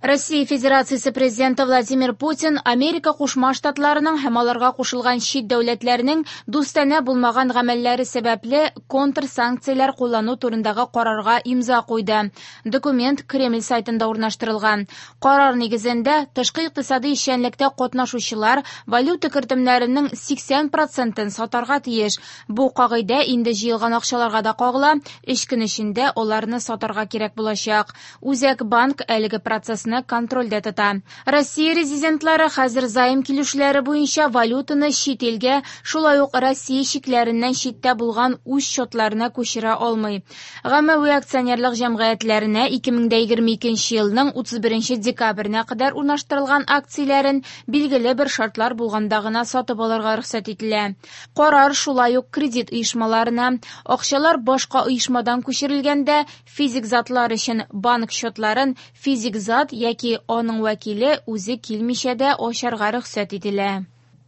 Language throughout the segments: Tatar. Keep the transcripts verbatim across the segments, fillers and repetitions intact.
Россия Федерациясы президенты Владимир Путин Америка Кушма Штатларының һәм аларга кушылган чит дәүләтләрнең дустана булмаган гамәлләре сәбәпле контрсанкцияләр куллану турындагы карарга имза куйды. Документ Кремль сайтында урнаштырылган. Карар нигезендә тышкы икътисади эшчәнлектә катнашучылар валюта кертемнәренең сиксән процентын сатарга тиеш. Бу кагыйдә инде җыелган акчаларга да кагыла, өч көн эчендә аларны сатарга кирәк булачак. Үзәк банк әлеге процессны контрольдә тота. Россия резидентлары хәзер займ килешүләре буенча валютаны чит илгә, шулай ук Россия шикләреннән читтә булган үз счетларына күчерә алмый. Гаммәви акционерлык җәмгыятьләренә ике мең егерме икенче елның утыз беренче декабренә кадәр урнаштырылган акцияләрен билгеле бер шартлар булганда гына сатып алырга рөхсәт ителә. Карар шулай ук кредит оешмаларына, акчалар башка оешмадан күчерелгәндә физик затлар өчен банк счетларын физик зат яки аның вәкиле үзе килмичә дә ачарга рөхсәт ителә.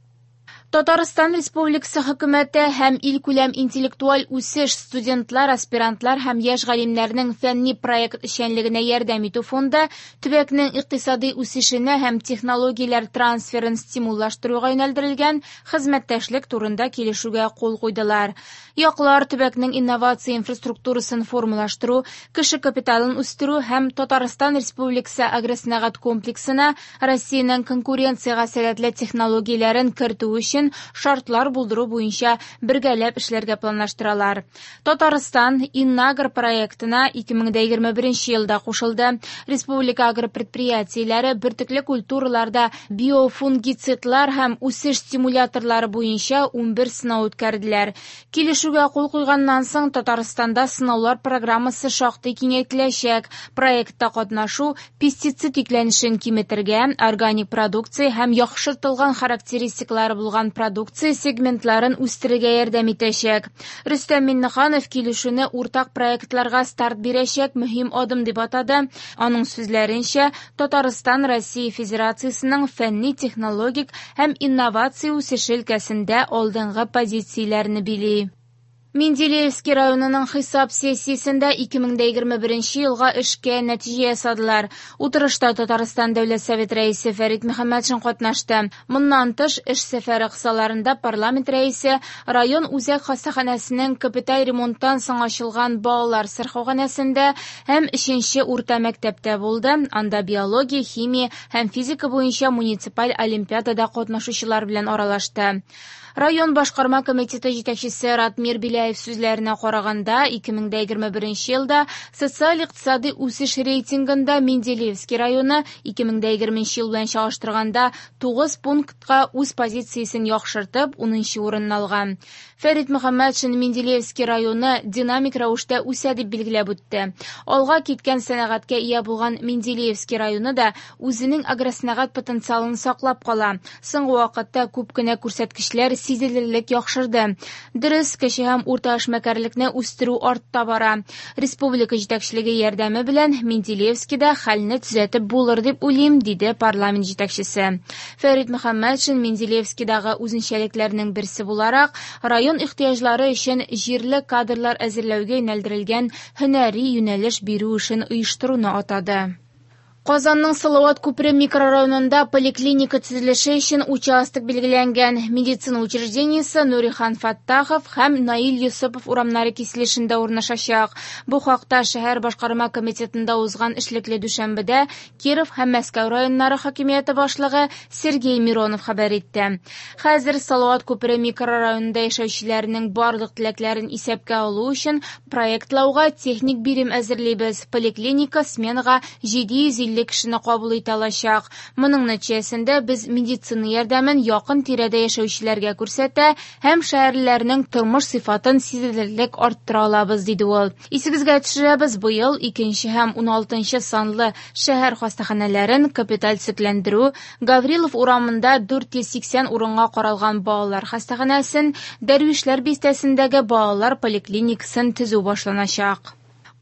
Татарстан Республикасы хөкүмәте һәм илкүләм интеллектуаль үсеш студентлар, аспирантлар һәм яшь галимнәрнең фәнни проект эшчәнлегенә ярдәм итү фонды төбәкнең икътисади үсешенә һәм технологияләр трансферын стимуллаштыруга юнәлдерелгән хезмәттәшлек турында килешүгә кул куйдылар. Яклар төбәкнең инновация инфраструктурасын формалаштыру, кеше капиталын үстерү һәм Татарстан Республикасы агросәнәгать комплексына Россиянең конкуренциягә сәләтле технологияләрен кертү өчен шартлар булдыру буенча бергәләп эшләргә планлаштыралар. Татарстан Иннагр проектына ике мең егерме беренче елда кушылды. Республика агропредприятиеләре бөртекле культураларда биофунгицидлар һәм үсеш стимуляторлары буенча ун бер сынау үткәрделәр. Килешүгә кул куйганнан соң Татарстанда сынаулар программасы шактый киңәйтеләчәк. Проектта катнашу пестицид икләнешен киметергә, органик продукция һәм яхшыртылган характеристикалары булган продукция сегментларын үстерергә ярдәм итәчәк. Рөстәм Миннеханов килешүне уртак проектларга старт бирәчәк мөһим адым дип атады. Аның сүзләренчә, Татарстан Россия Федерациясының фәнни, технологик һәм инновация үсеше өлкәсендә алдынгы позицияләрне били. Менделеевский районының хисап сессиясендә ике мең егерме беренче елга эшкә нәтиҗә ясадылар. Утырышта Татарстан Дәүләт Совет рәисе Фәрит Мөхәммәтшин катнашты. Моннан тыш эш сәфәре кысаларында парламент рәисе район үзәк хастаханәсенең капиталь ремонттан соң ачылган балалар сырхауханәсендә һәм өченче урта мәктәптә булды. Анда биология, химия һәм физика буенча муниципаль олимпиадада катнашучылар белән аралашты. Район башкарма комитеты җитәкчесе Ратмир Биляев сүзләренә караганда, ике мең егерме беренче елда социаль-икътисади үсеш рейтингында Менделеевский районы ике мең егерменче ел белән чагыштырганда тугыз пунктка үз позициясен яхшыртып, унынчы урынны алган. Фәрит Мөхәммәтшин Менделеевский районы динамик рәвештә үсә дип билгеләп үтте. Алга киткән сәнәгатькә ия булган Менделеевский районы да үзенең агросәнәгать потенциалын саклап кала. Соңгы вакытта күп кенә күрсәткечләр сизелерлек яхшырды. Дөрес, кече һәм урта эшмәкәрлекне үстерү артта бара. Республика җитәкчелеге ярдәме белән Менделеевскийда хәлне төзәтеп булыр дип уйлыйм, диде парламент җитәкчесе. Фәрит Мөхәммәтшин Менделеевскийдагы үзенчәлекләрнең берсе буларак район ихтыяҗлары өчен җирле кадрлар әзерләүгә юнәлдерелгән һөнәри юнәлеш бирү эшен оештыруны атады. Казанның Салават күпре микрорайонында поликлиника төзелеше өчен участок билгеләнгән. Медицина учреждениесе Нурихан Фаттахов һәм Наил Йосыпов урамнары киселешендә урнашачак. Бу хакта шәһәр башкарма комитетында узган эшлекле дүшәмбедә Киров һәм Мәскәү районнары хакимияте башлыгы Сергей Миронов хәбәр итте. Хәзер Салават күпре микрорайонында яшәүчеләрнең барлык теләкләрен исәпкә алу өчен проектлауга техник бирим әзерлибез. Поликлиника сменага җиде йөз илле кешене кабул итә алачак. Моның нәтиҗәсендә без медицина ярдәмен якын тирәдә яшәүчеләргә күрсәтә һәм шәһәрләрнең тормыш сыйфатын сизелерлек арттыра алабыз, диде ул. Исегезгә төшерәбез, быел икенче һәм ун алтынчы санлы шәһәр хастаханәләрен капиталь-төзекләндерү, Гаврилов урамында дүрт йөз сиксән урынга каралган балалар хастаханәсен, Дәрвишләр бистәсендәге балалар поликлиникасын төзү башланачак.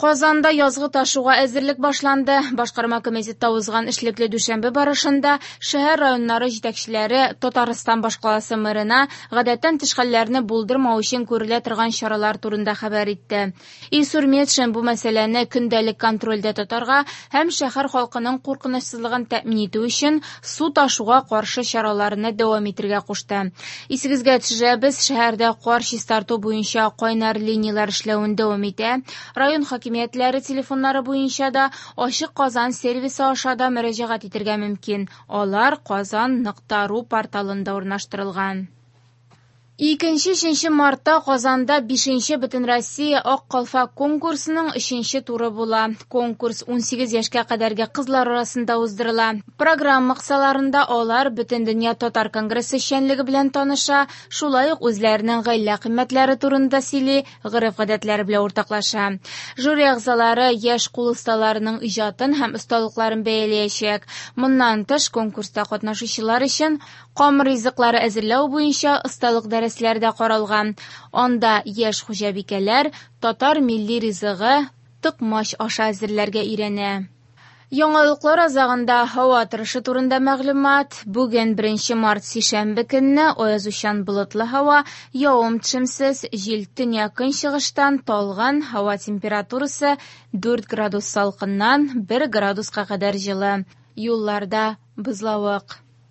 Казанда язгы ташуга әзерлек башланды. Башкарма комитетта узган эшлекле дүшәмбе барышында шәһәр районнары җитәкчеләре Татарстан башкаласы мэрына гадәттән тыш хәлләрне булдырмау өчен күрелә торган чаралар турында хәбәр итте. Илсур Метшин бу мәсьәләне көндәлек контрольдә тотарга һәм шәһәр халкының куркынычсызлыгын тәэмин итү өчен су ташуга каршы чараларны дәвам итәргә кушты. Исегезгә төшерәбез, шәһәрдә кар чистарту буенча кайнар линияләр эшләвен дәвам итә. Район хакимиятләре телефоннары буенча да Ачык Казан сервисы аша да мөрәҗәгать итәргә мөмкин. Алар казан нокта ру порталында урнаштырылган. икенче-өченче мартта Казанда бишенче Бөтенроссия ак калфа конкурсының өченче туры була. Конкурс ун сигез яшькә кадәрге кызлар арасында уздырыла. Программа кысаларында алар Бөтендөнья татар конгрессы эшчәнлеге белән таныша, шулай ук үзләренең гаилә кыйммәтләре турында сөйли, гореф-гадәтләре белән уртаклаша. Жюри әгъзалары яшь кул осталарының иҗатын һәм осталыкларын бәяләячәк. Моннан тыш конкурста катнашучылар өчен камыр ризыклары әзерләү буенча осталык дәресләре дә каралган. Анда яшь хуҗабикәләр татар милли ризыгы тыкмач аша әзерләргә өйрәнә. Яңалыклар азагында һава торышы турында мәгълүмат. Бүген беренче март сишәмбе көнне аязучан болытлы һава, явым-төшемсез, җил төньяк-көнчыгыштан талган, һава температурасы дүрт градус салкыннан бер градуска кадәр җылы. Юлларда бозлавык.